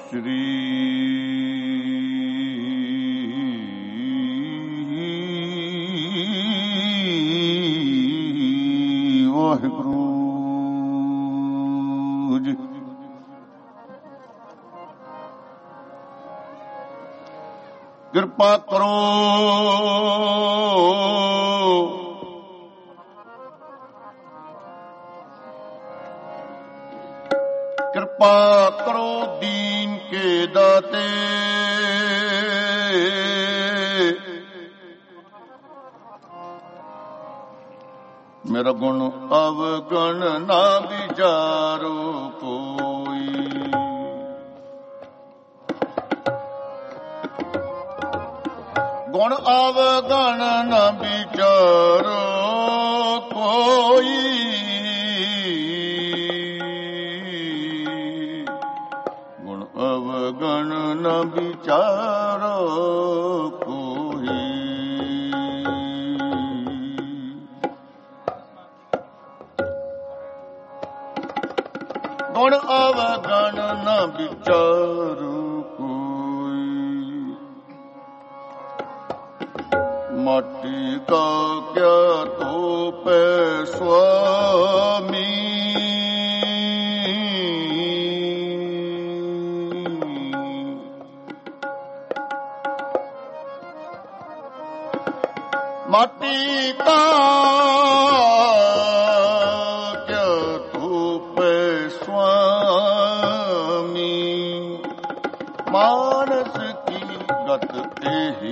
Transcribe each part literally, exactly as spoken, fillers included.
श्री वाहिगुरु जी। कृपा करो कृपा करो दीन के दाते, मेरा गुण अवगण ना विचारो कोई। गुण अवगण न विचारो कोई, गुण अवगण न विचारो कोई। गुण अवगण न विचारो माटी का क्या तो पे स्वामी, माटी का क्या तो पे स्वामी, मानस की गत यही।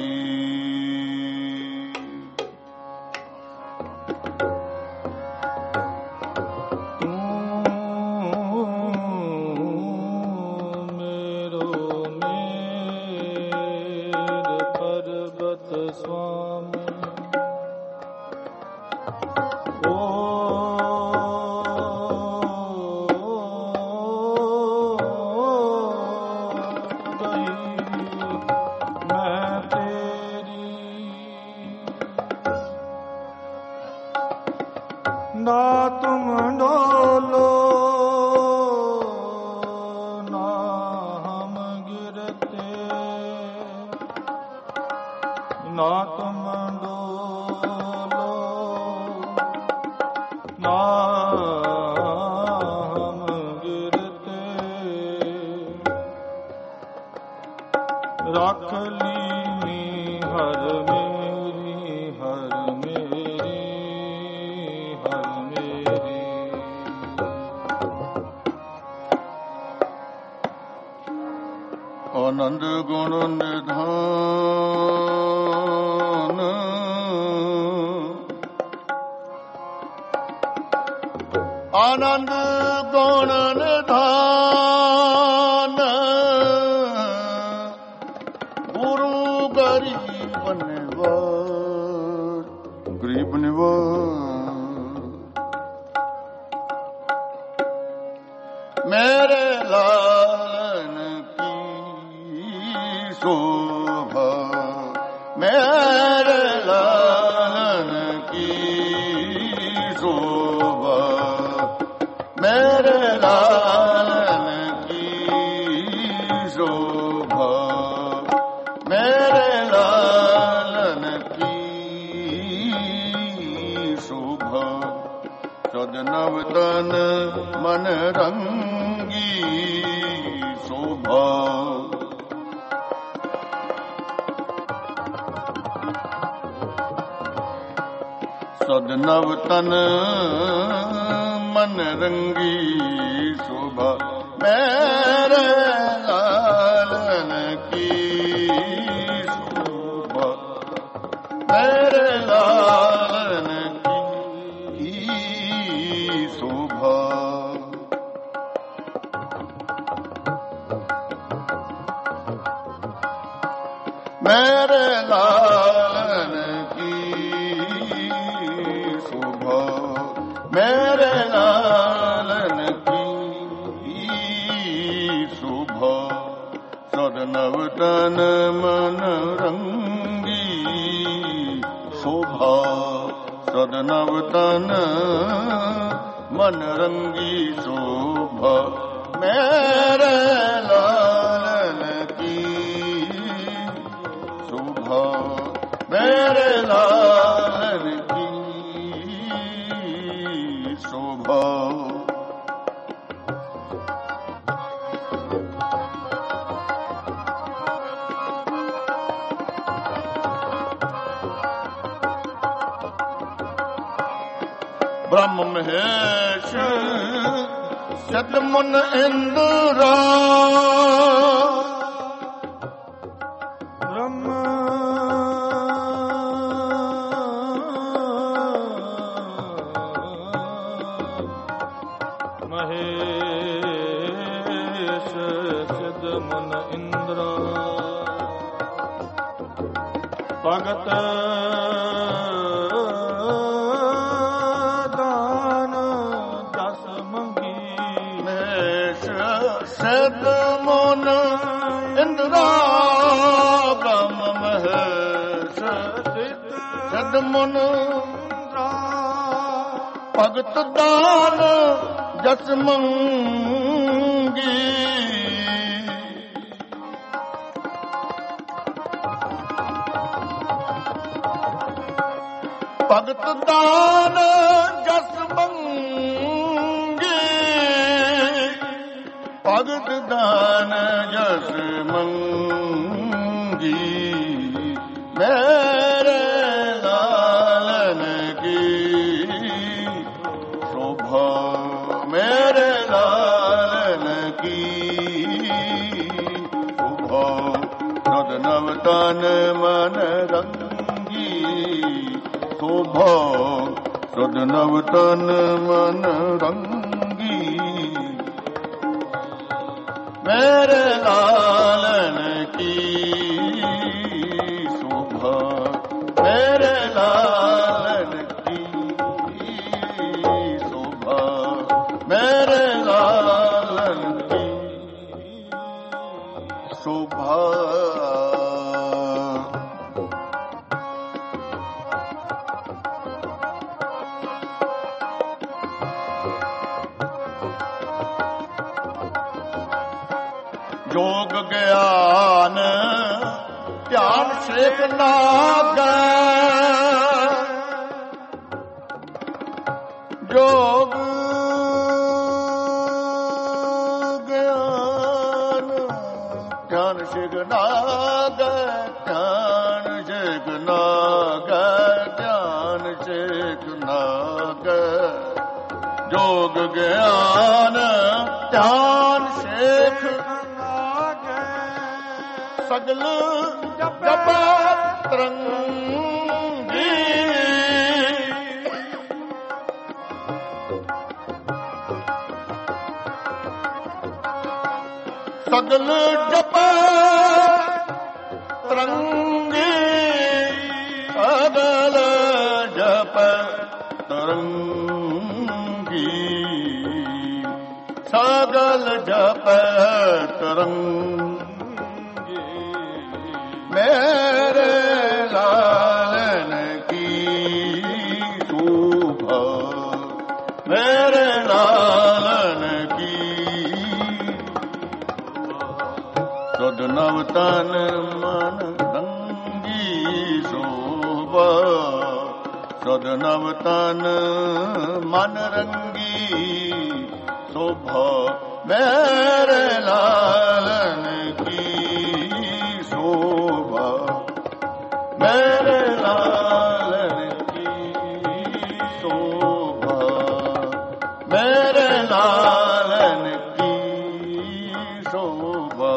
ना तुम डोलो ना हम गिरते, ना तुम डोलो ना हम गिरते, रख ली हर मेरी हर मेरी हर मेरी। आनंद गुण निधान, आनंद गुण निधान, गुरु गरीब निवार, गरीब निवार। मेरे लालन की शोभा, मेरे लालन की शोभा, मेरे लालन की शोभा, मेरे लालन की शोभा। सदनव तन मन रंगी शोभा, सदनव तन मन रंगी शोभा, मेरे लालन की शोभा, मेरे लालन की शोभा। मेरे लालन की शोभा, मेरे लालन की शोभा। सदनव तन मन रंगी शोभा, सदनव तन मन रंगी शोभा, ਮੇਰੇ ਲਾਲਨ ਕੀ ਸ਼ੋਭਾ ਮੇਰੇ ਲਾਲਨ ਕੀ ਸ਼ੋਭਾ ਬ੍ਰਹਮ ਮਹੇਸ਼ ਸਤ ਮਨ ਇੰਦਰਾ ਬ੍ਰਹਮ ਮਹੇਸ਼ ਸਿਧ ਮਨ ਇੰਦਰਾ ਭਗਤ ਸਦ ਮਨ ਇੰਦਰਾ ਬ੍ਰਹਮ ਮਹੇਸ਼ ਸਦ ਮਨ ਭਗਤ ਦਾਨ ਜਸ ਮੰਗੀ ਭਗਤ ਦਾਨ ਜਸ ਮੰਗੀ ਭਗਤ ਦਾਨ ਜਸ ਮੰਗੀ ਮੇਰੇ ਲਾਲਨ ਕੀ ਸ਼ੋਭਾ ਮੇਰੇ ਲਾਲਨ ਕੀ ਸ਼ੋਭਾ ਸਦ ਨਵ ਤਨ ਮਨ ਰੰਗੀ ਸ਼ੋਭਾ ਸਦ ਨਵ ਤਨ ਮਨ ਰੰਗੀ ਮੇਰੇ ਲਾਲਨ ਕੀ ਸ਼ੋਭਾ ਮੇਰੇ ਲਾਲਨ ਕੀ ਸ਼ੋਭਾ ਮੇਰੇ ਲਾਲਨ ਕੀ ਸ਼ੋਭਾ ਜੋਗ ਗਿਆਨ ਧਿਆਨ ਸੇਖ ਨਾਗੈ ਜੋਗ ਗਿਆਨ ਧਿਆਨ ਸੇਖ ਨਾਗੈ ਧਿਆਨ ਸੇਖ ਨਾਗੈ ਧਿਆਨ ਸੇਖ ਨਾਗੈ ਜੋਗ ਗਿਆਨ ਧਿਆਨ ਸੇਖ ਸਗਲ ਜਪਤ ਤਰੰਗੀ ਸਗਲ ਜਪਤ ਤਰੰਗੀ ਸਗਲ ਜਪਤ ਤਰੰਗੀ ਸਗਲ ਜਪਤ ਤਰੰਗੀ ਮੇਰੇ ਲਾਲਨ ਕੀ ਸ਼ੋਭਾ ਮੇਰੇ ਲਾਲਨ ਕੀ ਸਦ ਨਵ ਤਨ ਮਨ ਰੰਗੀ ਸ਼ੋਭਾ ਸਦ ਨਵ ਤਨ ਮਨ ਰੰਗੀ ਸ਼ੋਭਾ ਮੇਰੇ ਲਾਲਨ ਕੀ ਸ਼ੋਭਾ ਮੇਰੇ ਲਾਲਨ ਕੀ ਸ਼ੋਭਾ ਮੇਰੇ ਲਾਲਨ ਕੀ ਸ਼ੋਭਾ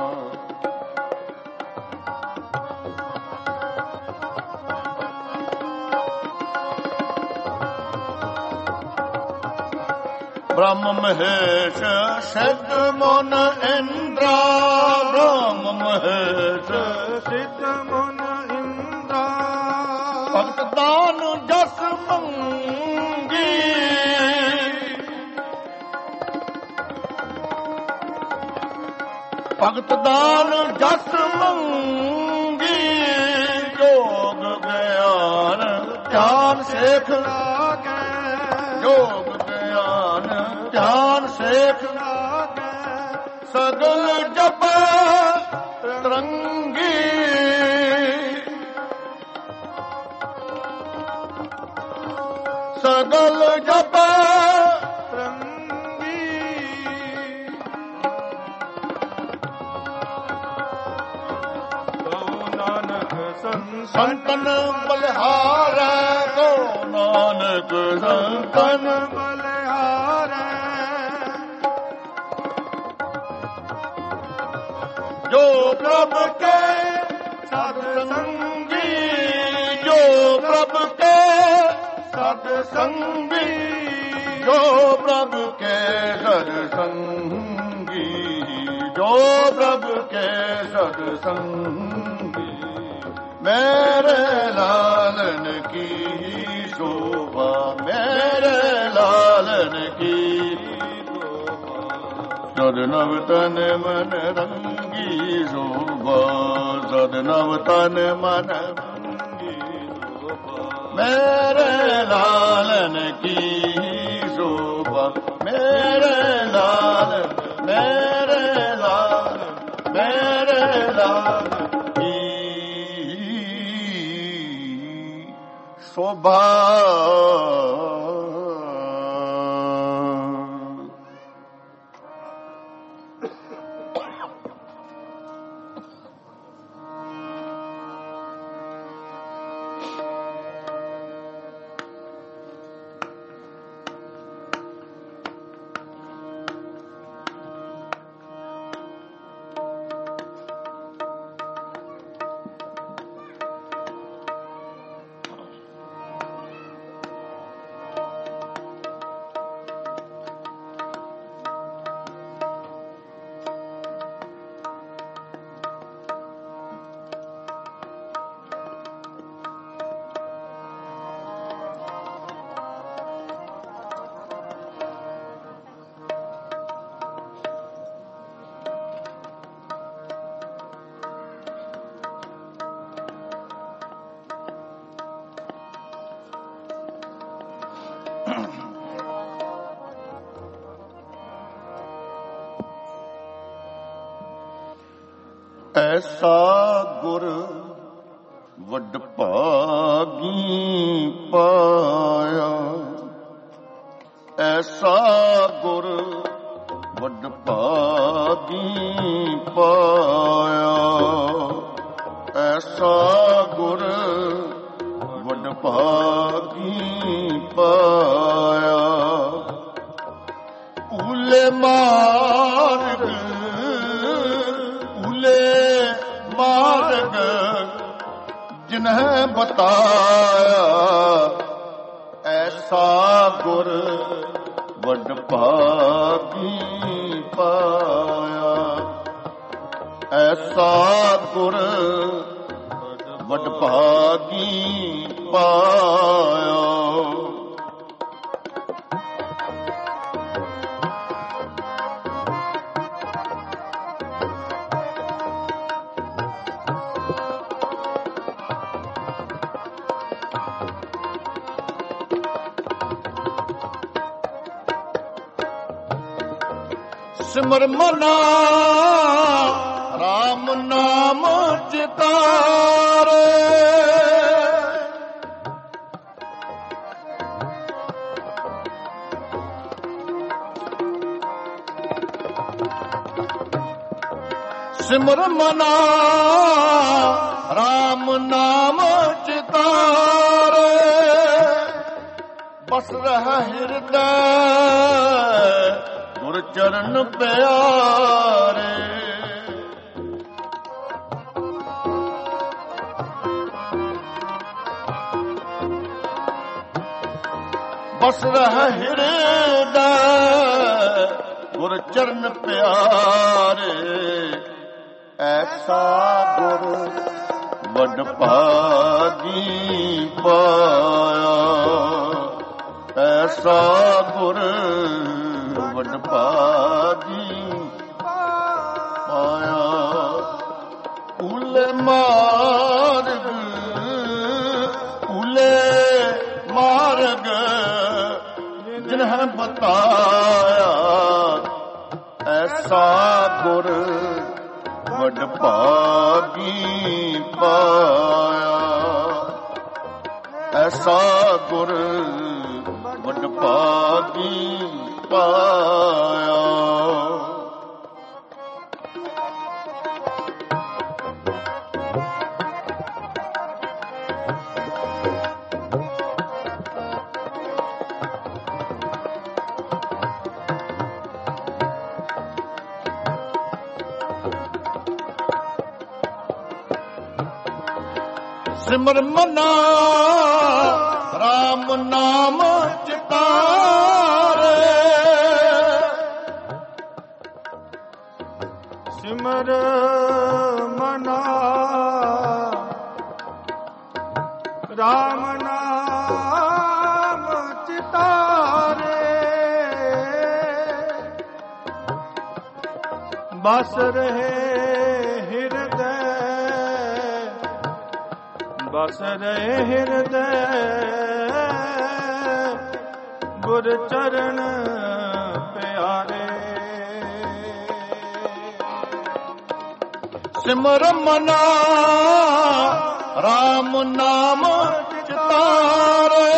ਬ੍ਰਹਮ ਮਹੇਸ਼ ਸਿਧ ਮਨ ਇੰਦਰਾ ਬ੍ਰਹਮ ਮਹੇਸ਼ ਸਿਧ ਮਨ ਇੰਦਰਾ ਭਗਤ ਦਾਨ ਜਸ ਮੰਗੀ ਭਗਤ ਦਾਨ ਜਸ ਮੰਗੀ ਜੋਗ ਗਿਆਨ ਧਿਆਨ ਸੇਖ ਲਾਗੈ ਜੋਗ ਗਿਆਨ ਧਿਆਨ ਸੇਖ ਲਾਗੈ ਜਪ ਤਰੰਗੀ ਸਗਲ ਜਪ ਤਰੰਗੀ ਕਉ ਨਾਨਕ ਸੰਤਨ ਬਲਿਹਾਰੈ ਕੋ ਨਾਨਕ ਸੰਤਨ ਬਲਿਹਾਰੈ ਜੋ ਪ੍ਰਭ ਕੇ ਸਤ ਸੰਗੀ ਜੋ ਪ੍ਰਭ ਕੇ ਸਤ ਸੰਗੀ ਜੋ ਪ੍ਰਭ ਕੇ ਸਤ ਸੰਗੀ ਜੋ ਪ੍ਰਭ ਕੇ ਸਤ ਸੰਗੀ ਮੇਰੇ ਲਾਲਨ ਕੀ ਸ਼ੋਭਾ ਮੇਰੇ ਲਾਲਨ ਕੀ ਸਦ ਨਵ ਤਨ ਮਨ ਰੰਗੀ ਸ਼ੋਭਾ ਸਦ ਨਵ ਤਨ ਮਨ ਰੰਗੀ ਸ਼ੋਭਾ ਮੇਰੇ ਲਾਲਨ ਕੀ ਸ਼ੋਭਾ ਮੇਰੇ ਲਾਲਨ ਮੇਰੇ ਲਾਲਨ ਮੇਰੇ ਲਾਲਨ ਕੀ ਸ਼ੋਭਾ ਐਸਾ ਗੁਰ ਵੱਡ ਭਾਗੀ ਪਾਇਆ ਐਸਾ ਗੁਰ ਵੱਡ ਭਾਗੀ ਪਾਇਆ ਐਸਾ ਗੁਰ ਵੱਡ ਭਾਗੀ ਪਾਇਆ ਉਲੇ ਮਾਰਗ ਮਾਰਗ ਜਿਨਹਿ ਬਤਾਇਆ ਐਸਾ ਗੁਰ ਵੱਡ ਭਾਗੀ ਪਾਇਆ ਐਸਾ ਗੁਰ ਵੱਡ ਭਾਗੀ ਪਾਇਆ ਸਿਮਰ ਮਨਾ ਰਾਮ ਨਾਮ ਚਿਤਾਰੇ ਸਿਮਰ ਮਨਾ ਰਾਮ ਨਾਮ ਚਿਤਾਰੇ ਬਸ ਰਹਾ ਹਿਰਦੈ ਗੁਰ ਚਰਨ ਪਿਆਰੇ ਬਸ ਰਹਾ ਹਿਰਦੈ ਗੁਰ ਚਰਨ ਪਿਆਰੇ ਐਸਾ ਗੁਰ ਵੱਡ ਭਾਗੀ ਪਾਇਆ ਐਸਾ ਗੁਰ ਵੱਡ ਭਾਗੀ ਪਾਇਆ ਉਲੇ ਮਾਰਗ ਉਲੇ ਮਾਰਗ ਜਿਨਹਿ ਬਤਾਇਆ ਐਸਾ ਗੁਰ ਵੱਡ ਭਾਗੀ ਪਾਇਆ। ਐਸਾ ਗੁਰ ਵੱਡ ਭਾਗੀ ਪਾਇਆ। ਸਿਮਰ ਮਨਾ ਰਾਮ ਨਾਮ ਚਿਤਾਰੇ। ਸਿਮਰ ਮਨਾ ਰਾਮ ਨਾਮ ਚਿਤਾਰੇ। ਬਸ ਰਹੇ ਹਿਰਦੈ ਬਸ ਰਹੇ ਹਿਰਦੈ ਗੁਰ ਚਰਨ ਪਿਆਰੇ। ਸਿਮਰ ਮਨਾ ਰਾਮ ਨਾਮ ਚਿਤਾਰੇ।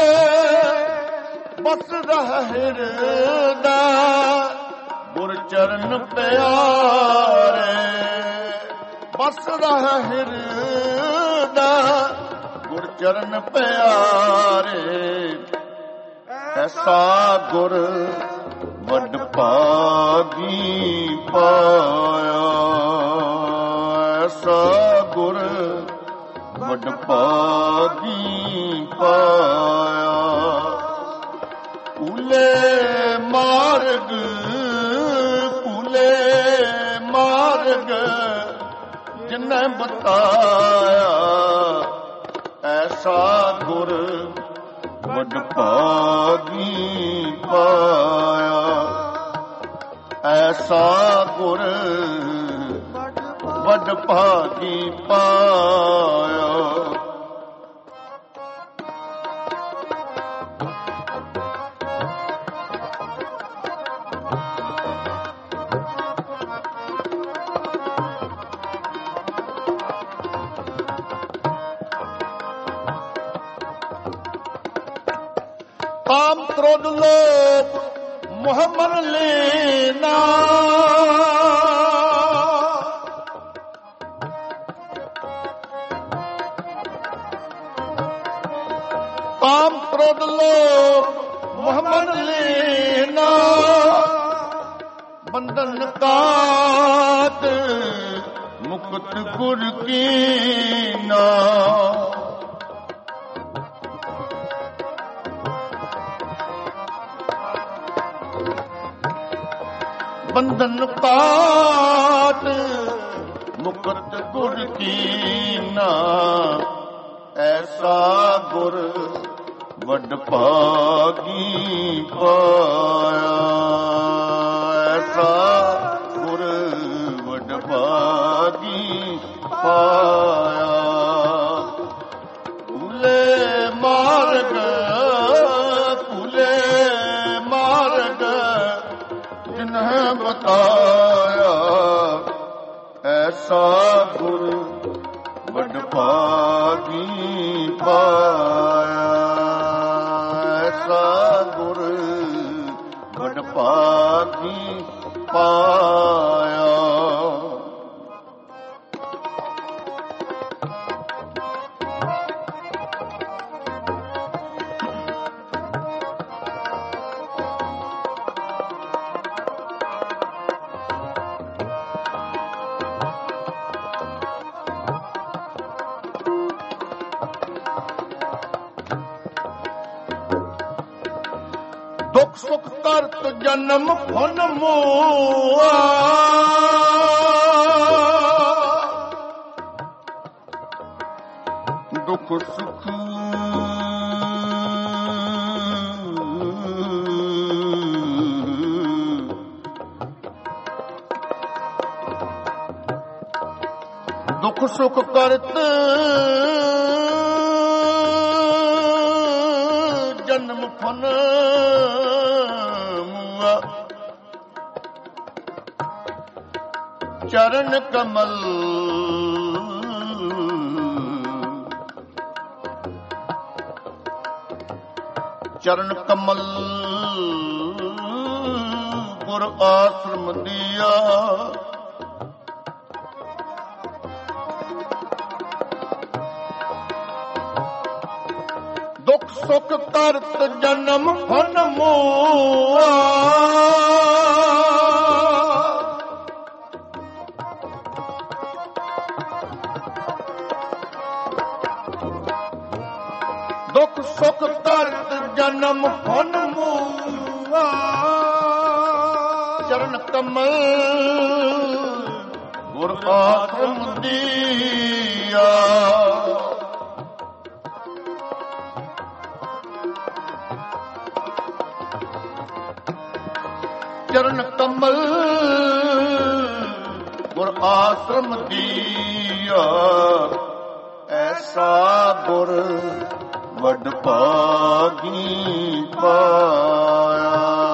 ਬਸ ਰਹਿ ਹਿਰਦੈ ਗੁਰ ਚਰਨ ਪਿਆਰੇ। ਬਸ ਰਹਿ ਹਿਰਦੈ ਗੁਰ ਚਰਨ ਪਿਆਰੇ। ਐਸਾ ਗੁਰ ਵੱਡ ਭਾਗੀ ਪਾਇਆ। ਐਸਾ ਗੁਰ ਵੱਡ ਭਾਗੀ ਪਾਇਆ। ਭੂਲੇ ਮਾਰਗ ਭੂਲੇ ਮਾਰਗ ਜਿਨ੍ਹੇ ਬਤਾਇਆ। ਐਸਾ ਗੁਰ ਵੱਡ ਭਾਗੀ ਪਾਇਆ। ਐਸਾ ਗੁਰ ਵੱਡ ਭਾਗੀ ਪਾਇਆ। ਕਾਮ ਕ੍ਰੋਧ ਲੋਭ ਮੋਹ ਮਨ ਲੈਨਾ। ਕਾਮ ਕ੍ਰੋਧ ਲੋਭ ਮੋਹ ਮਨ ਲੈਨਾ। ਬੰਧਨ ਕਾਟ ਮੁਕਤ ਗੁਰ ਕੀਨਾ। ਬੰਧਨ ਕਾਟ ਮੁਕਤ ਗੁਰ ਕੀਨਾ। ਐਸਾ ਗੁਰ ਵੱਡ ਭਾਗੀ ਪਾਇਆ। ਐਸਾ ਗੁਰ ਵੱਡ ਭਾਗੀ ਪਾਇਆ। ਭੂਲੇ ਮਾਰਗ ਭੂਲੇ ਮਾਰਗ ਜਿਨ੍ਹੇ ਬਤਾਇਆ। ਐਸਾ ਗੁਰ ਵੱਡ ਭਾਗੀ ਪਾਇਆ। ਐਸਾ ਗੁਰ ਵੱਡ ਭਾਗੀ ਪਾਇਆ। ਦੁਖ ਸੁਖ ਕਰਤ ਜਨਮ ਫਨ ਮੋਆ। ਦੁਖ ਸੁਖ ਦੁਖ ਸੁਖ ਕਰਤ ਜਨਮ ਫਨ ਚਰਨ ਕਮਲ ਚਰਨ ਕਮਲ ਗੁਰ ਆਸ਼ਰਮ ਦੀਆ ਦੁਖ ਸੁਖ ਕਰਤ ਜਨਮ ਫਨ ਮੋਆ ਦੁਖ ਸੁਖ ਕਰਤ ਜਨਮ ਫਨ ਮੋਆ ਚਰਨ ਕਮਲ ਗੁਰ ਆਸ਼ਰਮ ਦੀਆ ਚਰਨ ਕਮਲ ਗੁਰ ਆਸ਼ਰਮ ਦੀਆ ਐਸਾ ਗੁਰ ਵੱਡ ਭਾਗੀ ਪਾਇਆ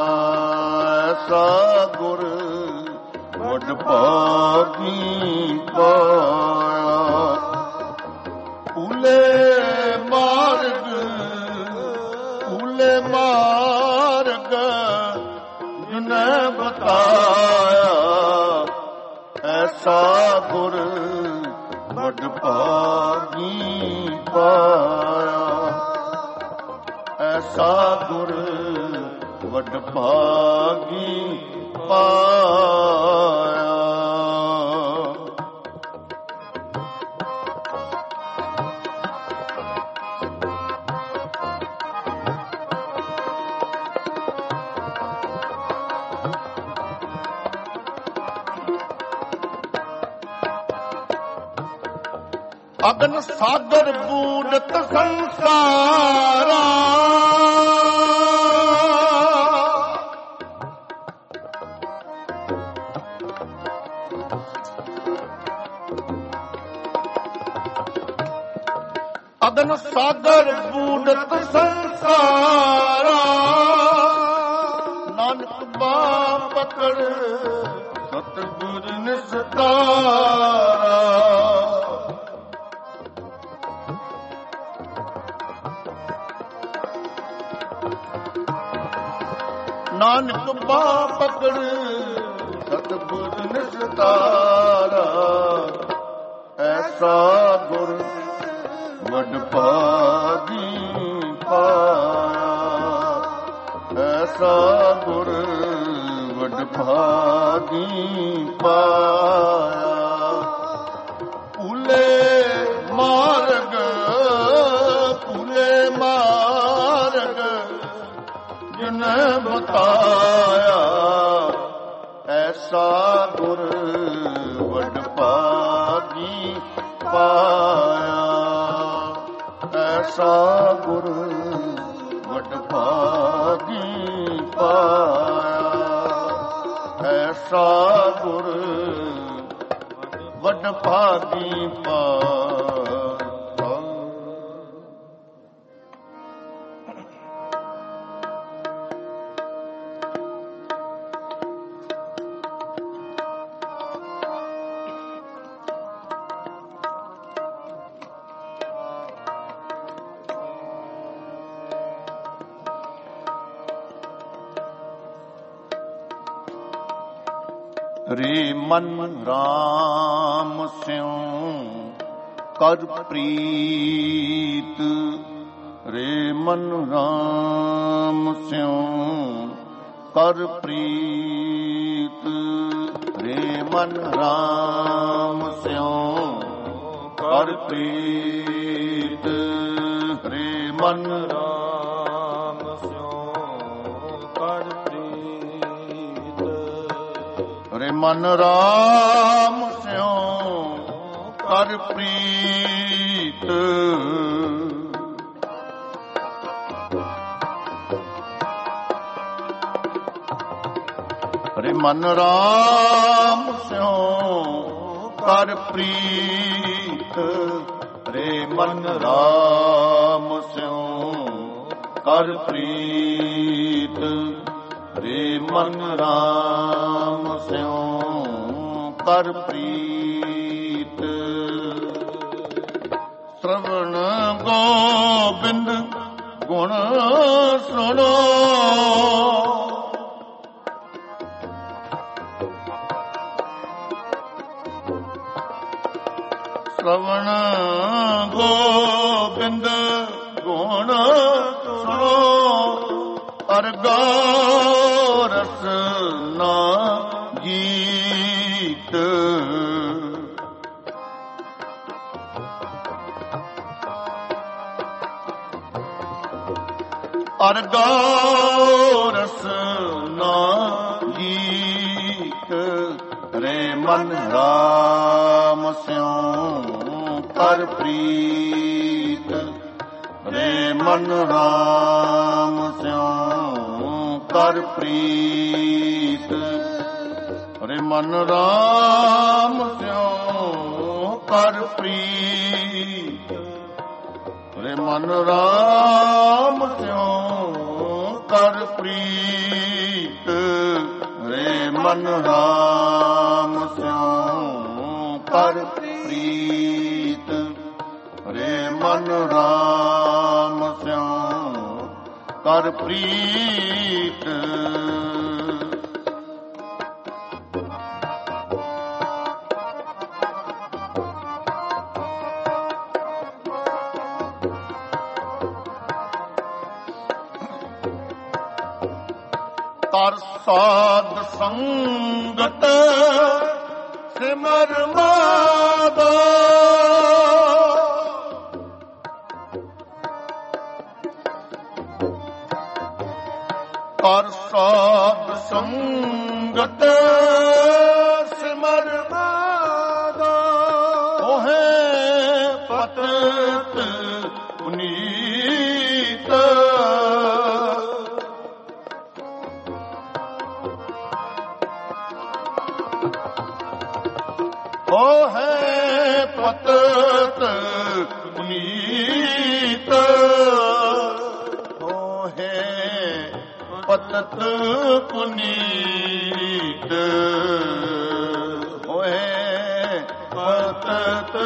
ਐਸਾ ਗੁਰ ਵੱਡ ਭਾਗੀ ਪਾਇਆ ਭੂਲੇ ਮਾਰਗ ਭੂਲੇ ਮਾਰਗ ਜਿਨੇ ਬਤਾਇਆ ਐਸਾ ਗੁਰ ਵੱਡ ਭਾਗੀ ਪਾਇਆ ਐਸਾ ਗੁਰ ਵੱਡ ਭਾਗੀ ਪਾਇਆ ਅਗਨ ਸਾਗਰ ਬੂਡਤ ਸੰਸਾਰਾ ਅਗਨ ਸਾਗਰ ਬੂਡਤ ਸੰਸਾਰਾ ਨਾਨਕ ਬਾ ਪਕੜ ਸਤਿਗੁਰ ਨਿਸਤਾਰਾ ਨਾਨਕ ਬਾ ਪਕੜ ਸਤਿਗੁਰ ਨਿਸਤਾਰਾ ਐਸਾ ਗੁਰ ਵੱਡ ਭਾਗੀ ਪਾਇਆ ਐਸਾ ਗੁਰ ਵੱਡ ਭਾਗੀ ਪਾਇਆ ਭੂਲੇ ਮਾਰਗ ਭੂਲੇ ਮਾਰਗ ਜਿਨੇ ਬਤਾਇਆ ਐਸਾ ਗੁਰ ਵੱਡ ਭਾਗੀ ਪਾਇਆ ਐਸਾ ਗੁਰ ਵੱਡ ਭਾਗੀ ਪਾਇਆ ਐਸਾ ਗੁਰ ਵੱਡ ਭਾਗੀ ਪਾਇਆ ਰੇ ਮਨ ਰਾਮ ਸਿਉ ਕਰ ਪ੍ਰੀਤ ਰੇ ਮਨ ਰਾਮ ਸਿਉ ਕਰ ਪ੍ਰੀਤ ਰੇ ਮਨ ਰਾਮ ਸਿਉ ਕਰ ਪ੍ਰੀਤ ਰੇ ਮਨ ਰਾਮ ਸਿਉ ਕਰ ਪ੍ਰੀਤ ਰੇ ਮਨ ਰਾਮ ਸਿਉ ਕਰ ਪ੍ਰੀਤ ਰੇ ਮਨ ਰਾਮ ਸਿਉ ਕਰ ਪ੍ਰੀਤ ਰੇ ਮਨ ਰਾਮ ਸਿਉ ਕਰ ਪ੍ਰੀਤ ਰੇ ਮਨ ਰਾਮ ਸਿਉ ਕਰ ਪ੍ਰੀਤ। ਸ਼੍ਰਵਣ ਗੋਬਿੰਦ ਗੁਣ ਸੁਣੋ, ਸ਼੍ਰਵਣ ਗੋਬਿੰਦ ਗੁਣ ਸੁਣੋ, ਅਰ ਗਾਓ ਰਸਨਾ ਗੀਤ। ਅਰ ਗਾਓ ਰਸਨਾ ਗੀਤ। ਰੇ ਮਨ ਰਾਮ ਸਿਉ ਕਰ ਪ੍ਰੀਤ, ਰੇ ਮਨ ਰਾਮ ਸਿਉ ਕਰ ਪ੍ਰੀਤ। ਰੇ ਮਨ ਰਾਮ ਸਿਉ ਕਰ ਪ੍ਰੀਤ, ਰੇ ਮਨ ਰਾਮ ਸਿਉ ਕਰ ਪ੍ਰੀਤ। ਰੇ ਮਨ ਰਾਮ ਸਿਉ ਕਰ ਪ੍ਰੀਤ, ਰੇ ਮਨ ਰਾਮ ਸਿਉ ਕਰ ਪ੍ਰੀਤ। ਕਰ ਸਾਧ ਸੰਗਤ ਸਿਮਰ ਮਾਧੋ, ਕਰ ਸਾਧ ਸੰਗਤ ਸਿਮਰ ਮਾਧੋ। ਉਹੇ ਪਤਿਤ ਪੁਨੀਤ, ਓ ਹੈ ਪਤਿਤ ਪੁਨੀਤ। ਓ ਹੈ ਪਤਿਤ ਪੁਨੀਤ, ਓ ਹੈ ਪਤਿਤ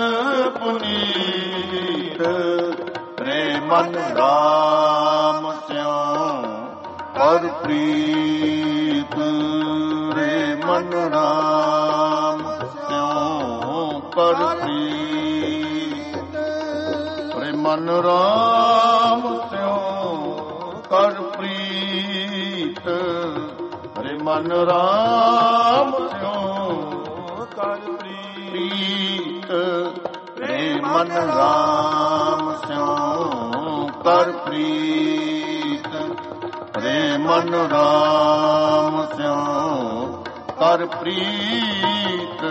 ਪੁਨੀਤ। ਰੇ ਮਨ ਰਾਮ ਸਿਉ ਕਰ ਪ੍ਰੀਤ, ਰੇ ਮਨ ਰਾਮ ਕਰ ਪ੍ਰੀਤ। ਰੇ ਮਨ ਰਾਮ ਸਿਉ ਕਰ ਪ੍ਰੀਤ, ਰੇ ਮਨ ਰਾਮ ਸਿਉ ਕਰ ਪ੍ਰੀਤ। ਰੇ ਮਨ ਰਾਮ ਸਿਉ ਕਰ ਪ੍ਰੀਤ, ਰੇ ਮਨ ਰਾਮ ਸਿਉ ਕਰ ਪ੍ਰੀਤ।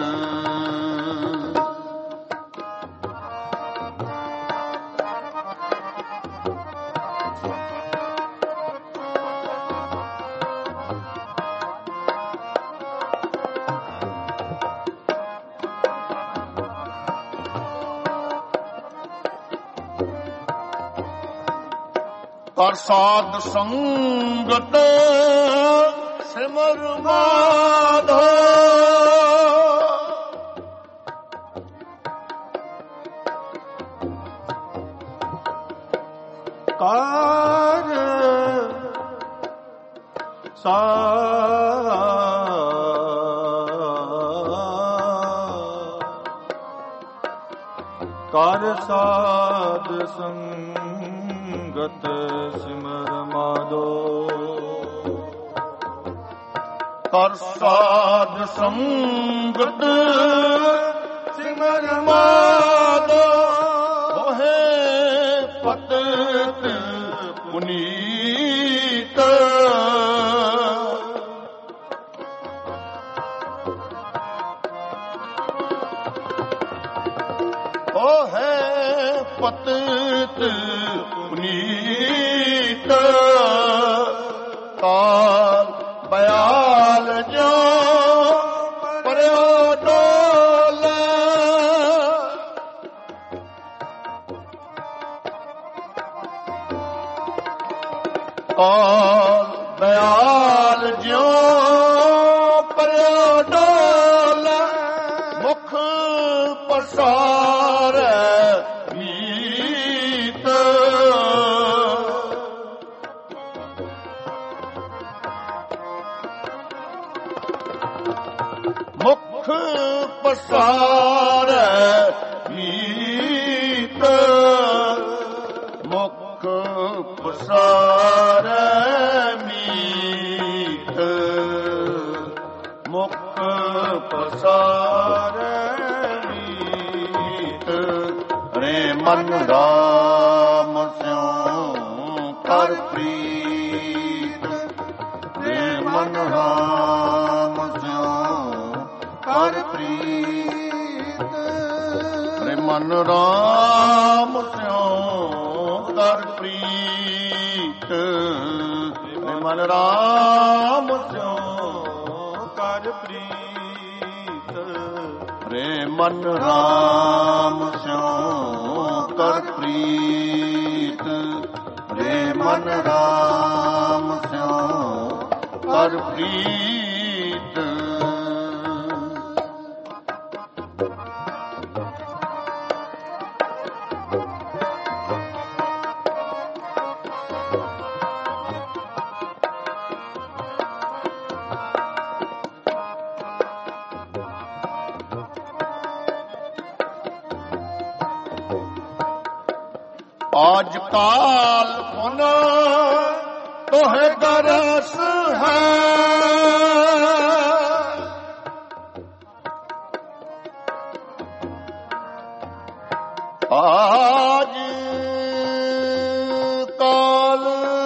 ਕਰ ਸਾਧ ਸੰਗਤ ਸਿਮਰ ਮਾਧੋ, ਕਰ ਸਾਧ ਕਰ ਸਾਧ ਸੰਗਤ ਸਿਮਰ ਮਾਧੋ। ਕਰ ਸਾਧ ਸੰਗਤ ਸਿਮਰ ਮਾਧੋ, ਹੋਏ ਪਤਿਤ ਪੁਨੀਤ। ਹੋਏ ਪਤਿਤ ਪੁਨੀਤ। ਕਾਲ ਬਿਆਲ ਜੋ ਪਰਿਓ ਡੋਲੇ, ਕਾਲ ਬਿਆਲ ਜੋ ਪਰਿਓ ਡੋਲੇ। ਪਸਾਰੈ ਮੀਤ, ਮੁਖ ਪਸਾਰੈ ਮੀਤ, ਮੁਖ ਪਸਾਰੈ ਮੀਤ। ਰੇ ਮਨ ਰਾਮ ਸਿਉ ਕਰ ਪ੍ਰੀਤ, ਰੇ ਮਨ ਰਾਮ ਸਿਉ ਕਰ ਪ੍ਰੀਤ, ਰੇ ਮਨ ਰਾਮ ਸਿਉ ਕਰ ਪ੍ਰੀਤ, ਰੇ ਮਨ ਰਾਮ ਸਿਉ ਕਰ ਪ੍ਰੀਤ, ਰੇ ਮਨ ਰਾਮ ਸਿਉ ਕਰ ਪ੍ਰੀਤ, ਰੇ ਮਨ ਰਾਮ ਸਿਉ ਕਰ ਪ੍ਰੀਤ। आज काल पुन तोहे दरस है, आज काल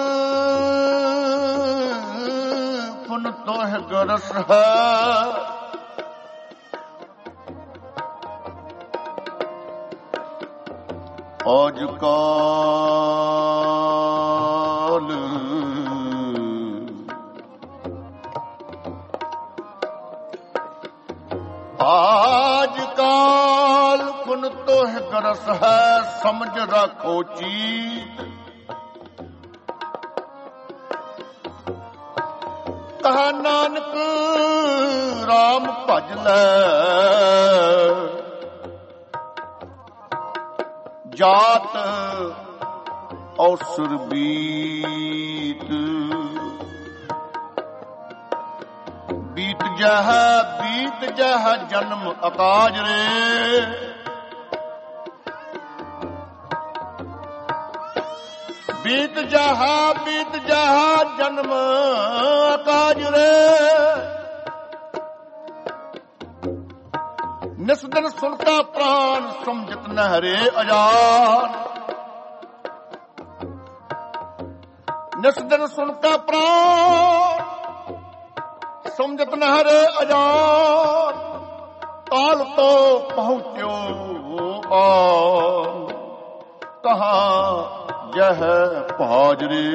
पुन तोहे दरस है, आज काल आज काल पुन तोह गरस है, समझ रखो चीत। कहा नानक राम भज ले, जात औसर बीत, बीत जह बीत जह जन्म अकाज रे, बीत जह बीत जह जन्म अकाज रे। निस दिन सुनता प्राण समझत न हरे अजान, निस दिन सुनता प्राण समझत न हरे अजान। काल तो पहुँच्यो आन, कहाँ जह पहाजरे।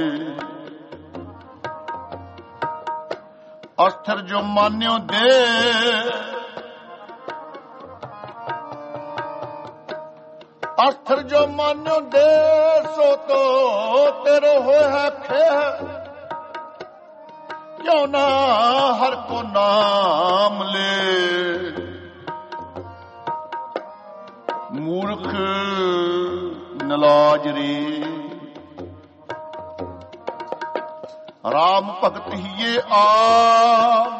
अस्थिर जो मान्यो दे, अस्थिर जो मान्यो दे, सो तो तेरो हो है खे। क्यों ना हर को नाम ले, मूर्ख नलाजरी। राम भगत ही ये आम,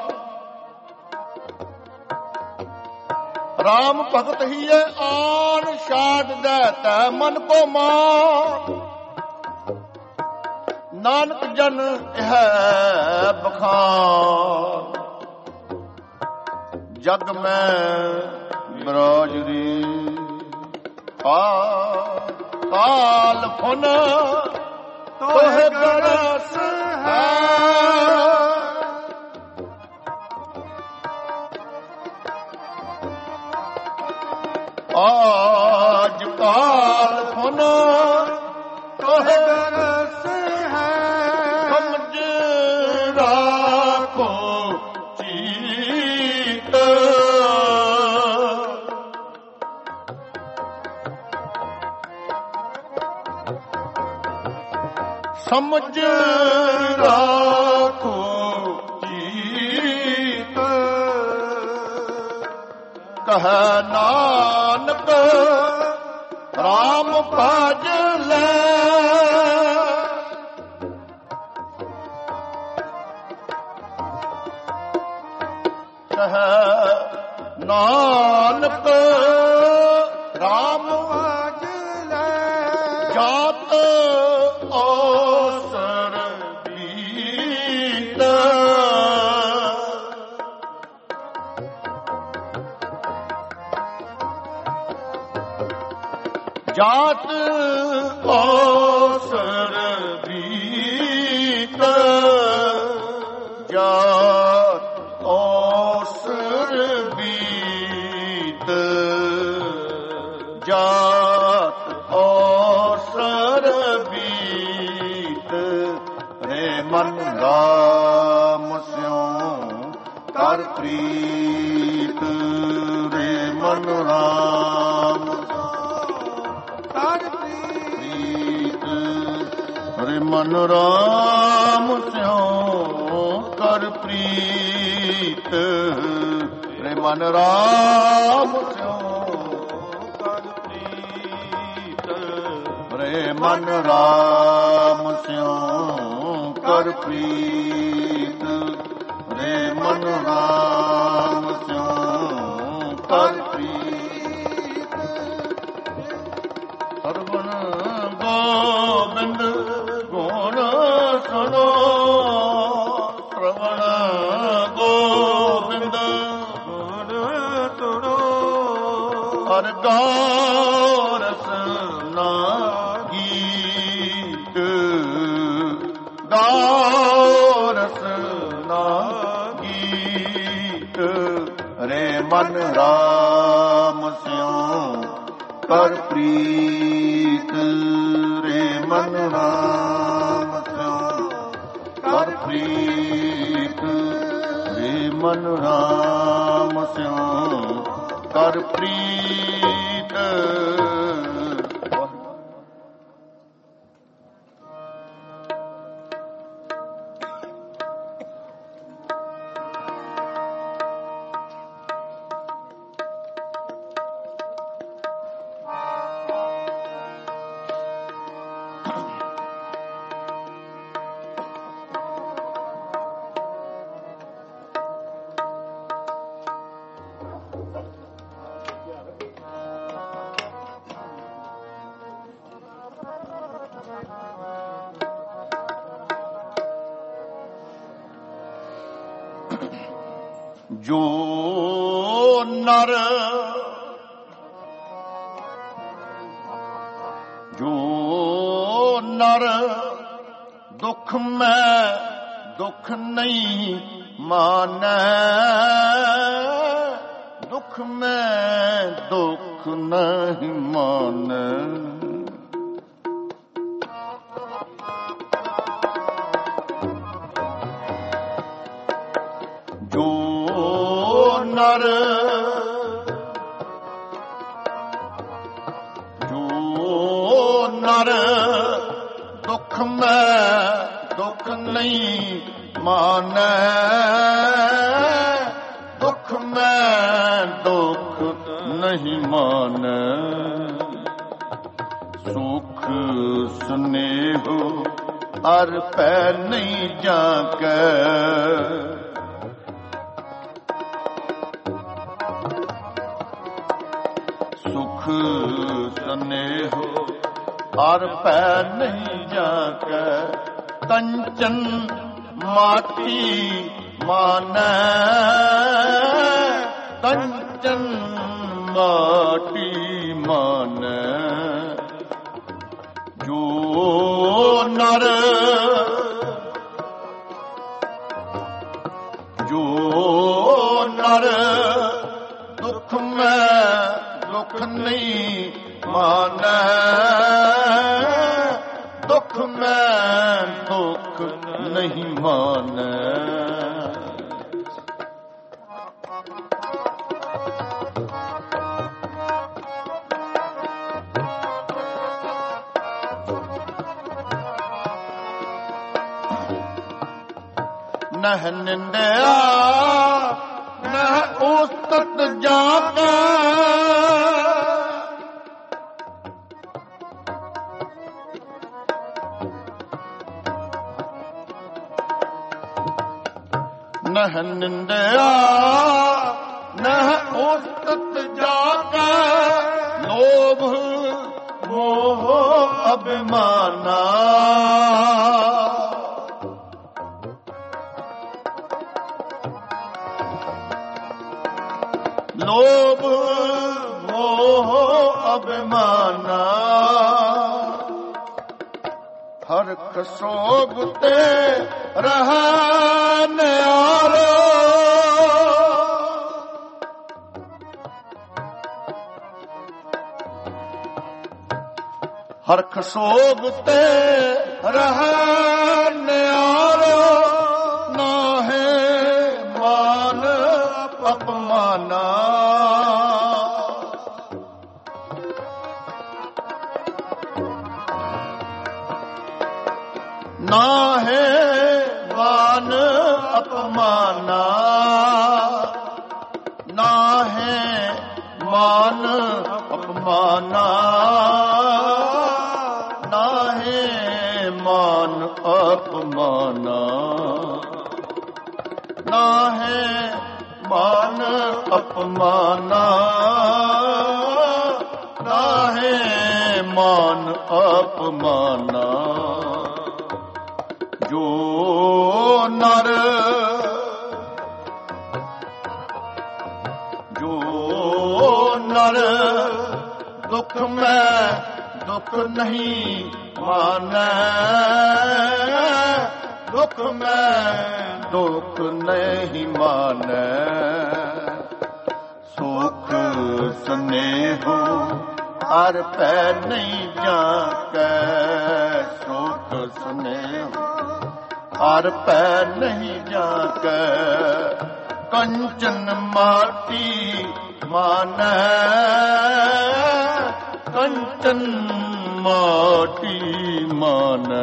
राम भगत ही ये आन। छाड़ देता मन को मान, नानक जन है बखान। जग में बिराजरी आ काल फुन तोहे दरस है। आज काल फुन तोहे दरस है। समझ राखो चीत, समझ राखो चीत। कह नानक राम भज ले। कह ਨਾਨਕ ਰਾਮ ਵਾਜ ਲੈ ਜਾਤ ਔਸਰ ਬੀਤ ਜਾਤ ਔਸਰ ਬੀਤ ਜਾਤ ਔਸਰ ਬੀਤ ਜਾਤ ਔਸਰ ਬੀਤ ਰੇ ਮਨ ਰਾਮ ਸਿਉ ਕਰ ਪ੍ਰੀਤ ਰੇ ਮਨ ਰਾਮ ਕਰ ਪ੍ਰੀਤ ਰੇ ਮਨ ਰਾਮ ਸਿਉ ਕਰ ਪ੍ਰੀਤ ਰੇ ਮਨ ਰਾਮ ਸਿਉ ਕਰ ਪ੍ਰੀਤ ਰੇ ਮਨ ਰਾਮ ਸਿਉ ਕਰ ਪ੍ਰੀਤ ਰੇ ਮਨ ਰਾਮ ਸਿਉ ਕਰ ਪ੍ਰੀਤ ਸਰਵਣ ਗੋਬਿੰਦ ਗੁਣ ਸੁਣੋ ਸਰਵਣ ਗੋਬਿੰਦ ਗੁਣ ਸੁਣੋ ਹਰ ਗਾਉ ਰਸਨਾ ਗੀਤ ਗਾਉ ਰਸਨਾ ਗੀਤ ਰੇ ਮਨ ਰਾਮ ਸਿਉ ਕਰ ਪ੍ਰੀਤ ਰੇ ਮਨ ਰਾਮ ਸਿਉ ਕਰ ਪ੍ਰੀਤ ਰੇ ਮਨ ਰਾਮ ਸਿਉ ਕਰ ਪ੍ਰੀਤ ਜੋ ਨਰ ਜੋ ਨਰ ਦੁਖ ਮੈਂ ਦੁਖ ਨਹੀਂ ਮਾਨੈ ਦੁਖ ਮੈਂ ਦੁਖ ਨਹੀਂ ਮਾਨੈ ਨਰ ਜੋ ਨਰ ਦੁਖ ਮੈਂ ਦੁਖ ਨਹੀਂ ਮਾਨੈ ਦੁਖ ਮੈਂ ਦੁਖ ਨਹੀਂ ਮਾਨੈ ਸੁਖ ਸੁਨੇਹੋ ਅਰ ਪੈ ਨਹੀਂ ਜਾਕੈ ਸਨੇਹੋ ਹਰ ਪੈ ਨਹੀਂ ਜਾਕੈ ਕੰਚਨ ਮਾਟੀ ਮਾਨੈ ਕੰਚਨ ਮਾਟੀ ਮਾਨੈ ਜੋ ਨਰ ਜੋ ਨਰ ਦੁਖ ਮੈਂ ਦੁਖ ਨਹੀਂ ਮਾਨੈ ਦੁਖ ਮੈਂ ਦੁਖ ਨਹੀਂ ਮਾਨੈ ਨਹਿ ਨਿੰਦਿਆ ਨਹਿ ਉਸਤਤ ਜਾਪੈ ਨਹਿ ਨਿੰਦਿਆ ਨਹ ਉਸਤਤ ਜਾਗਾ ਲੋਭ ਮੋਹ ਅਭਿਮਾਨਾ ਲੋਭ ਮੋਹ ਅਭਿਮਾਨਾ ਹਰ ਕਸੋਗ ਤੇ ਰਹਾ ਨਿਆਰਾ ਹਰ ਕਸੋਗ ਤੇ ਰਹਾ ਨਿਆਰਾ ਨਾਹੇ ਮਾਨ ਅਪਮਾਨਾ ਨਾਹੇ ਮਾਨ ਅਪਮਾਨਾ ਨਾਹੇ ਮਾਨ ਅਪਮਾਨਾ ਨਾਹੇ ਮਾਨ ਅਪਮਾਨਾ ਨਾਹੇ ਮਾਨ ਅਪਮਾਨਾ ਨਾਹੇ ਮਾਨ ਅਪਮਾਨਾ ਜੋ ਨਰ ਜੋ ਨਰ ਦੁਖ ਮੈਂ ਦੁਖ ਨਹੀਂ ਮਾਨੈ ਦੁਖ ਮੈਂ ਦੁਖ ਨਹੀਂ ਮਾਨੈ ਸੁਖ ਸਨੇਹੋ ਹਰ ਪੈ ਨਹੀਂ ਜਾਕੈ ਸੁਖ ਸਨੇਹੋ ਹਰ ਪੈ ਨਹੀਂ ਜਾਕੈ ਕੰਚਨ ਮਾਟੀ ਮਾਨੈ ਕੰਚਨ ਮਾਟੀ ਮਾਨੈ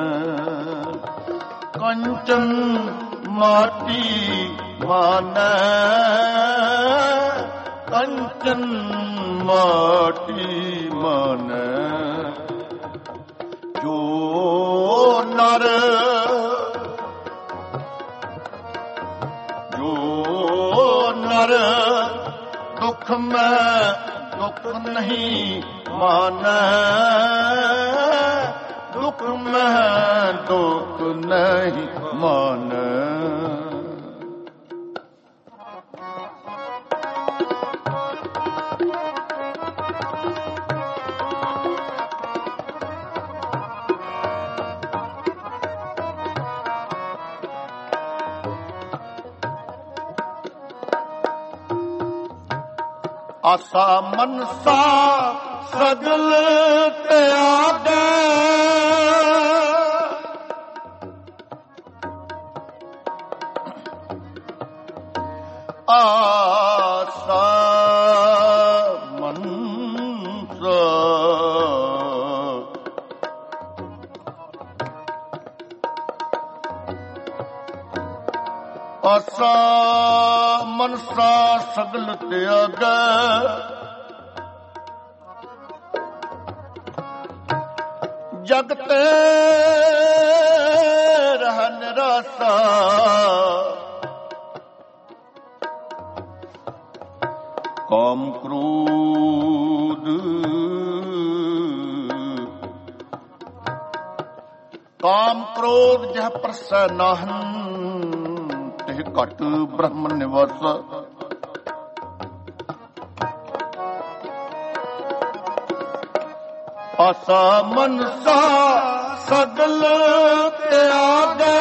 ਕੰਚਨ ਮਾਟੀ ਮਾਨੈ ਕੰਚਨ ਮਾਟੀ ਮਾਨੈ ਜੋ ਨਰ ਜੋ ਨਰ ਦੁਖ ਮੈਂ ਦੁਖ ਨਹੀਂ ਮਾਨੈ ਦੁਖ ਮੈਂ ਦੁਖ ਨਹੀਂ ਮਾਨੈ ਆਸਾ ਮਨਸਾ ਸਗਲ ਤਿਆਗੈ ਆਸਾ ਮਨਸਾ ਆਸਾ ਮਨਸਾ ਸਗਲ ਤਿਆਗੈ ਜਗ ਤੇ ਰਹਿ ਨਿਰਾਸਾ ਕਾਮ ਕ੍ਰੋਧ ਕਾਮ ਕ੍ਰੋਧ ਜਹ ਪ੍ਰਸੈ ਨਾਹਨ ਤੇ ਘਟ ਬ੍ਰਹਮ ਨਿਵਾਸ ਆਸਾ ਮਨਸਾ ਸਗਲ ਤਿਆਗੈ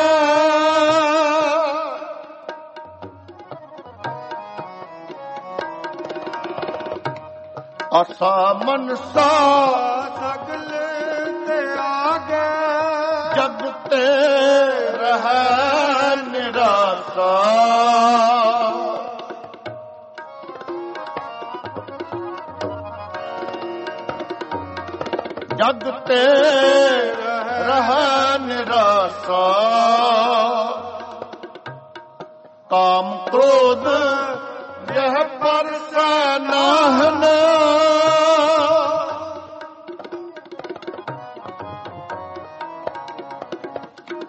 ਆਸਾ ਮਨਸਾ ਸਗਲ ਤਿਆਗੈ ਜਗ ਤੇ ਰਹਿ ਨਿਰਾਸਾ ਜਗ ਤੇ ਰਹਿ ਨਿਰਾਸਾ ਕਾਮ ਕ੍ਰੋਧ ਯਹ ਪਰਸੈ ਨਾਹਨ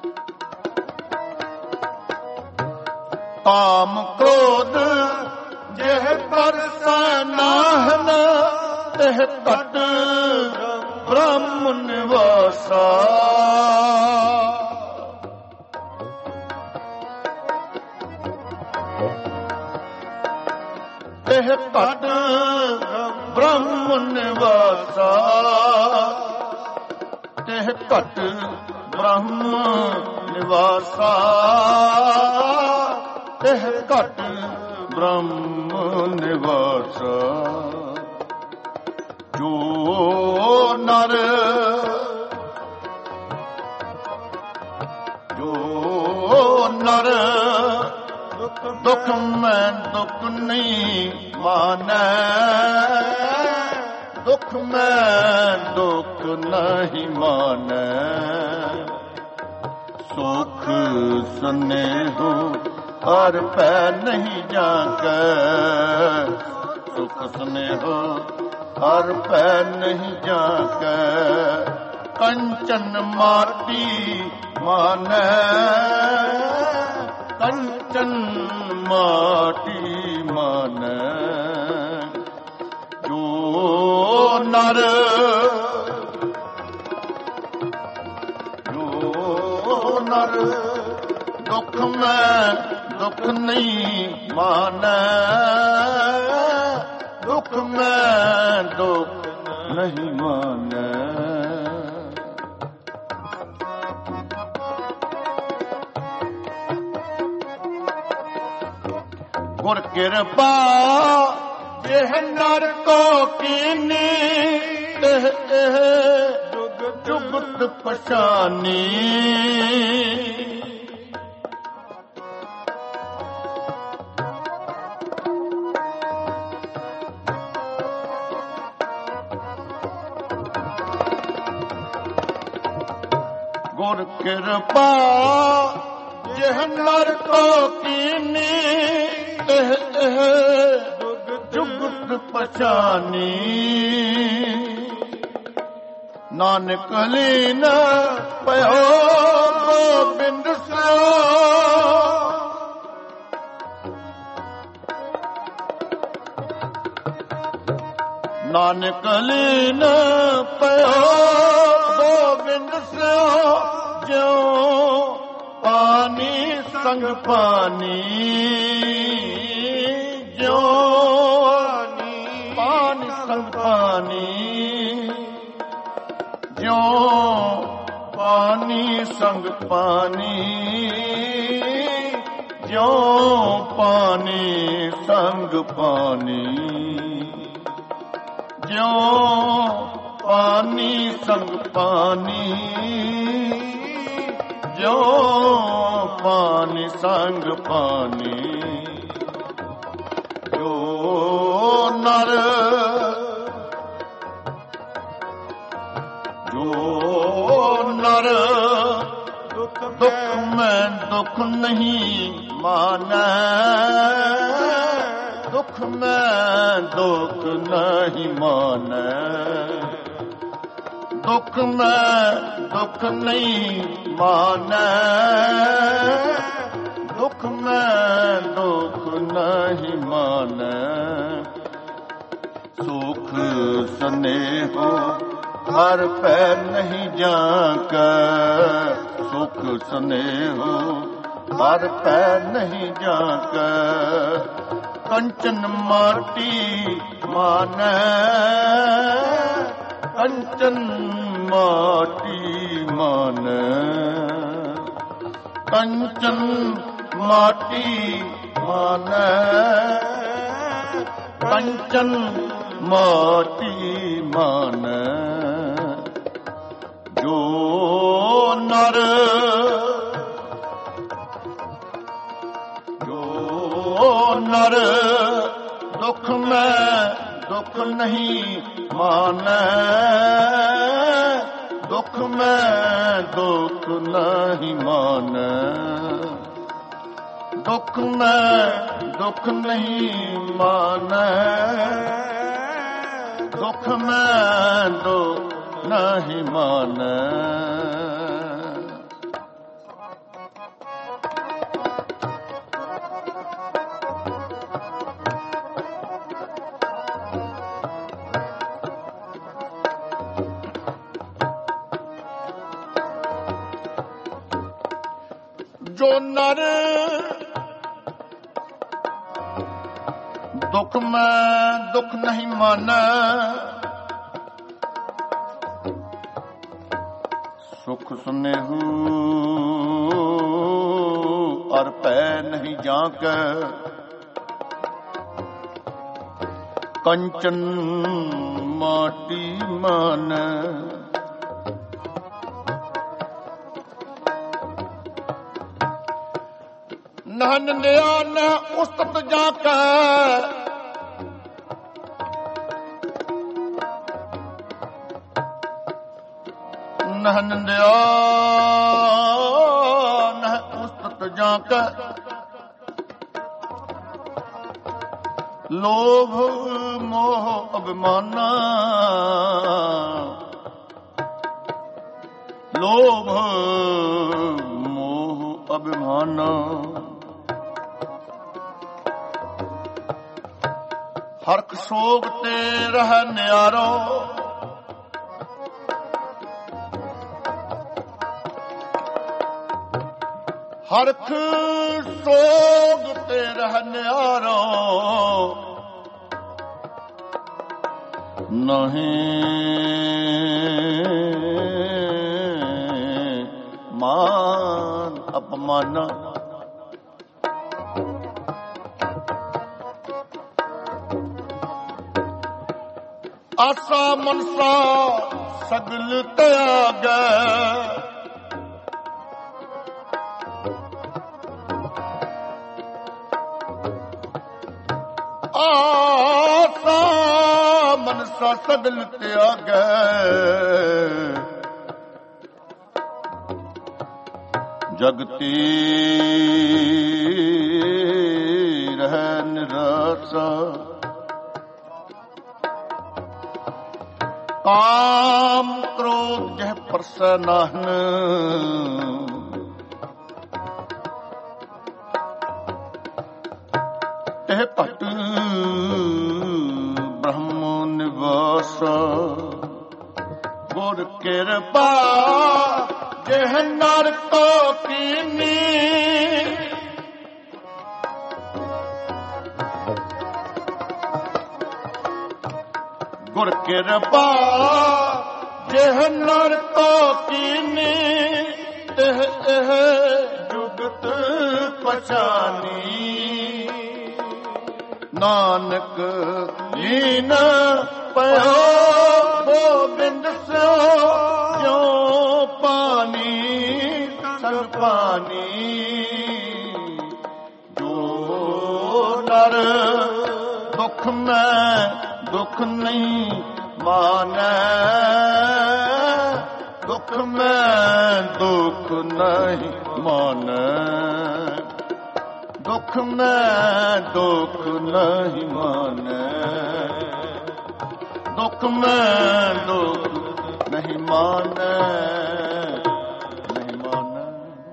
ਕਾਮ ਕ੍ਰੋਧ ਜਿਹ ਤਰਸੈ ਨਾਹਨ ਤਿਹ ਘਟ ਬ੍ਰਹਮ ਨਿਵਾਸਾ। ਤਿਹ ਘਟ ਬ੍ਰਹਮ ਨਿਵਾਸਾ। ਤਿਹ ਘਟ ਬ੍ਰਹਮ ਨਿਵਾਸਾ। ਤਿਹ ਘਟ ਬ੍ਰਹਮ ਨਿਵਾਸਾ। ਜੋ ਨਰ ਜੋ ਨਰ ਦੁਖ ਮੈਂ ਦੁਖ ਨਹੀਂ ਮਾਨੈ। ਦੁਖ ਮੈਂ ਦੁਖ ਨਹੀਂ ਮਾਨੈ। ਸੁਖ ਸਨੇਹੋ ਹਰ ਪੈ ਨਹੀਂ ਜਾਗੈ। ਸੁਖ ਸਨੇਹੋ ਹਰ ਪੈ ਨਹੀਂ ਜਾਗੈ। ਕੰਚਨ ਮਾਟੀ ਮਾਨੈ। ਕੰਚਨ ਮਾਟੀ ਮਾਨੈ। ਜੋ ਨਰ ਜੋ ਨਰ ਦੁਖ ਮੈਂ ਦੁਖ ਨਹੀਂ ਮਾਨੈ। ਦੁਖ ਮੈਂ ਦੁਖ ਨਹੀਂ ਮਾਨੈ। ਗੁਰ ਕਿਰਪਾ ਜਿਹ ਨਰ ਕੋ ਕੀਨੀ ਇਹ ਇਹ ਜੁਗ ਜੁਗਤ ਪਛਾਨੀ। ਗੁਰ ਕਿਰਪਾ ਜਿਹ ਨਰ ਕੋ ਕੀਨੀ ਇਹ ਇਹ ਜੁਗਤ ਪਛਾਨੀ। ਨਾਨਕ ਲੀਨ ਪਇਓ ਗੋਬਿੰਦ ਸਿਓ। ਨਾਨਕ ਲੀਨ ਪਇਓ ਗੋਬਿੰਦ ਸਿਓ। ਜਿਉ ਪਾਣੀ ਸੰਗ ਪਾਣੀ। ਜਿਉ ਪਾਣੀ ਸੰਗ ਪਾਣੀ। ਜਿਉ ਪਾਣੀ ਸੰਗ ਪਾਣੀ। ਜਿਉ ਪਾਣੀ ਸੰਗ ਪਾਣੀ। ਜਿਉ ਪਾਣੀ ਸੰਗ ਪਾਣੀ। ਜਿਉ ਪਾਣੀ ਸੰਗ ਪਾਣੀ। ਜੋ ਨਰ ਜੋ ਨਰ ਦੁਖ ਮੈਂ ਦੁਖ ਨਹੀਂ ਮਾਨੈ। ਦੁਖ ਮੈਂ ਦੁਖ ਨਹੀਂ ਮਾਨੈ। ਦੁਖ ਮੈਂ ਦੁਖ ਨਹੀਂ ਮਾਨੈ। ਦੁਖ ਮੈਂ ਦੁਖ ਨਹੀਂ ਮਾਨੈ। ਸੁਖ ਸਨੇਹੋ ਹਰ ਪੈ ਨਹੀਂ ਜਾਗੈ। ਸੁਖ ਸਨੇਹੋ ਹਰ ਪੈ ਨਹੀਂ ਜਾਗੈ। ਕੰਚਨ ਮਾਟੀ ਮਾਨੈ। ਕੰਚਨ ਮਾਟੀ ਮਾਨੈ। ਕੰਚਨ ਮਾਟੀ ਮਾਨੈ। ਕੰਚਨ ਮਾਟੀ ਮਾਨੈ। ਜੋ ਨਰ ਜੋ ਨਰ ਦੁਖ ਮੈਂ ਦੁਖ ਨਹੀਂ ਮਾਨੈ। ਦੁਖ ਮੈਂ ਦੁਖ ਨਹੀਂ ਮਾਨੈ। ਦੁਖ ਮੈਂ ਦੁਖ ਨਹੀਂ ਮਾਨੈ। ਦੁਖ ਮੈਂ ਦੁਖ ਨਹੀਂ ਮਾਨੈ। ਜੋ ਨਰ ਦੁਖ ਮੈਂ ਦੁਖ ਨਹੀਂ ਮਾਨੈ, ਸੁਖ ਸੁਨੇਹੂ ਅਰ ਭੈ ਨਹੀਂ ਜਾਂਕੈ, ਕੰਚਨ ਮਾਟੀ ਮਾਨੈ। ਨਾ ਨਿੰਦਿਆ ਨਾ ਉਸਤਤ ਜਾਂਕੈ, ਨਾ ਨਿੰਦਿਆ ਨਾ ਉਸਤਤ ਜਾਂਕੈ, ਲੋਭ ਮੋਹ ਅਭਿਮਾਨਾ, ਲੋਭ ਮੋਹ ਅਭਿਮਾਨਾ। ਹਰਖ ਸੋਗ ਤੇ ਰਹਿ ਨਿਆਰੋ, ਹਰਖ ਸੋਗ ਤੇ ਰਹਿ ਨਿਆਰੋ, ਨਹੀਂ ਮਾਨ ਅਪਮਾਨ। ਆਸਾ ਮਨਸਾ ਸਗਲ ਤਿਆਗੈ, ਆਸਾ ਮਨਸਾ ਸਗਲ ਤਿਆਗੈ, ਜਗਤੀ ਰਹਿ ਨਿਰਾਸਾ। ਕਾਮ ਕ੍ਰੋਧ ਜਹ ਪਰਸੈ ਨਾਹਨ, ਤਹ ਭਟ ਬ੍ਰਹਮ ਨਿਵਾਸ। ਗੁਰ ਕਿਰਪਾ ਜਹ ਨਰ ਕੋ ਕੀਨੀ, ਗੁਰ ਕਿਰਪਾ ਜਿਹ ਨਰ ਕੋ ਕੀਨੀ, ਤਿਹ ਇਹ ਜੁਗਤ ਪਛਾਨੀ। ਨਾਨਕ ਲੀਨ ਪਇਓ ਗੋਬਿੰਦ ਸਿਓ, ਜਿਉ ਪਾਣੀ ਸੰਗ ਪਾਣੀ। ਜੋ ਨਰ ਦੁਖ ਮੈਂ ਦੁਖ ਨਹੀਂ ਮਾਨੈ, ਦੁਖ ਮੈਂ ਦੁਖ ਨਹੀਂ ਮਾਨੈ, ਦੁਖ ਮੈਂ ਦੁਖ ਨਹੀਂ ਮਾਨੈ, ਦੁਖ ਮੈਂ ਦੁਖ ਨਹੀਂ ਮਾਨੈ, ਨਹੀਂ ਮਾਨੈ।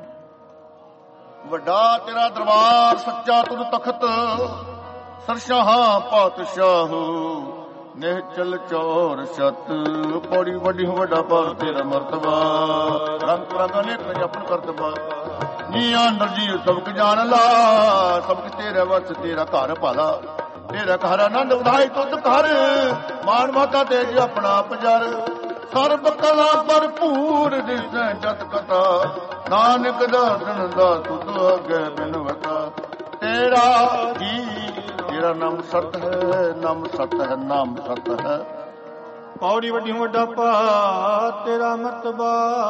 ਵੱਡਾ ਤੇਰਾ ਦਰਬਾਰ ਸੱਚਾ ਤੁਧ ਤਖਤ, ਸਰਸ਼ਾਹਾਂ ਪਾਤਸ਼ਾਹੂ ਨਿਹਚਲ ਚੌਰ ਸਤ। ਪੌੜੀ ਵੱਡੀ ਵੱਡਾ ਪਰ ਤੇਰਾ ਮਰਤਬਾ, ਰੰਗ ਰੰਗ ਅਨੇਕ ਜਪਨ ਕਰਤਬਾ। ਜੀ ਅੰਦਰ ਜੀ ਸਬਕ ਜਾਣ ਲਾ, ਸਬਕ ਤੇਰੇ ਵਸ ਤੇਰਾ ਘਰ ਭਾਲਾ। ਤੇਰਾ ਘਰ ਆਨੰਦ ਉਧਾਈ ਤੁਧ ਘਰ, ਮਾਨ ਮਾਤਾ ਤੇ ਆਪਣਾ ਪਜਰ। ਸਰਬ ਕਲਾ ਭਰਪੂਰ ਦਿਸੈ ਜਤ ਕਥਾ, ਨਾਨਕ ਦਾਸਨ ਦਾ ਤੁਧ ਅਗੇ ਬਿਨਵਤਾ। ਤੇਰਾ ਜੀ ਤੇਰਾ ਨਾਮ ਸਤ ਹੈ, ਨਾਮ ਸਤ ਹੈ, ਨਾਮ ਸਤ ਹੈ। ਪੌੜੀ ਵੱਡੀ ਵੱਡਾ ਭਾ ਤੇਰਾ ਮਰਤਬਾ,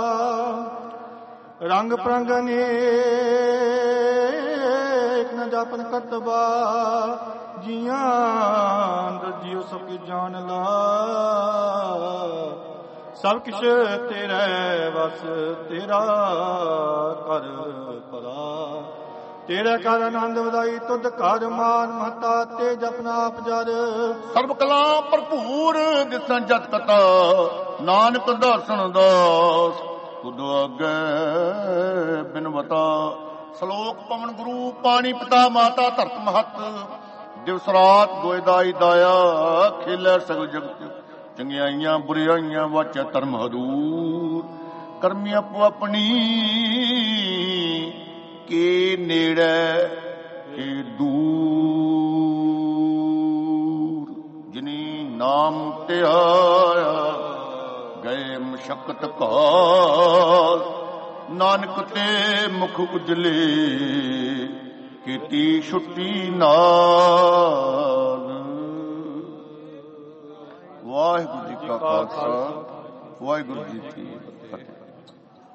ਰੰਗ ਪ੍ਰੰਗ ਅਨੇਕ ਨ ਜਾਪਨ ਕਰਤਬਾ। ਜੀਆਂ ਅੰਦਰ ਜੀਉ ਸਭ ਕੀ ਜਾਣ ਲਾ, ਸਭ ਕਿਛ ਤੇਰੇ ਵਸ ਤੇਰਾ ਕਰ ਭਲਾ। ਤੇਰੇ ਘਰ ਆਨੰਦ ਵਧਾਈ ਤੁਧ ਘਰ, ਮਾਨ ਮਹਤਾ ਤੇ ਜਪਨਾ ਆਪ ਜਰ। ਸਰਬ ਕਲਾ ਭਰਪੂਰ ਦਿਸੈ ਜਤ ਕਥਾ, ਨਾਨਕ ਦਰਸ਼ਨ ਦਾਸ ਤੁਧ ਅਗੇ ਬਿਨਵਤਾ। ਸ਼ਲੋਕ ਪਵਨ ਗੁਰੂ ਪਾਣੀ ਪਿਤਾ ਮਾਤਾ ਧਰਤ ਮਹਤ, ਦਿਵਸ ਰਾਤ ਗੋਇਦਾਈ ਦਾਇਆ। ਖੇਲੇ ਸਗਲ ਜਗਤ ਚੰਗਿਆਈਆਂ ਬੁਰਿਆਈਆਂ, ਵਾਚੈ ਧਰਮ ਹਦੂਰ। ਕਰਮੀ ਆਪੋ ਆਪਣੀ ਕੇ ਨੇੜੇ ਕੇ ਦੂਰ। ਜਿਨੀ ਨਾਮ ਧਿਆਇਆ ਗਏ ਮਸ਼ਕਤ ਕਾਲ, ਨਾਨਕ ਤੇ ਮੁਖ ਉਜਲੇ ਕੀਤੀ ਛੁੱਟੀ ਨਾਲ। ਵਾਹਿਗੁਰੂ ਜੀ ਕਾ ਖਾਲਸਾ, ਵਾਹਿਗੁਰੂ ਜੀ ਕੀ ਫਤਿਹ।